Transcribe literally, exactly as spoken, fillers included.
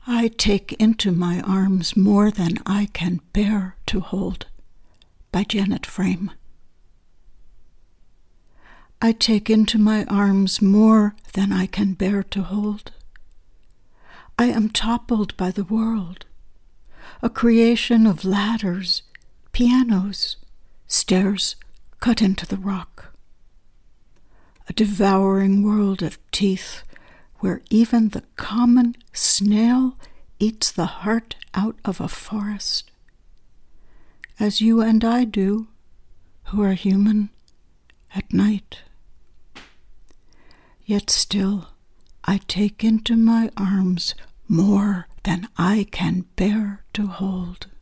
I take into my arms more than I can bear to hold, by Janet Frame. I take into my arms more than I can bear to hold. I am toppled by the world, a creation of ladders, pianos, stairs cut into the rock. A devouring world of teeth where even the common snail eats the heart out of a forest, as you and I do, who are human, at night. Yet still I take into my arms more than I can bear to hold.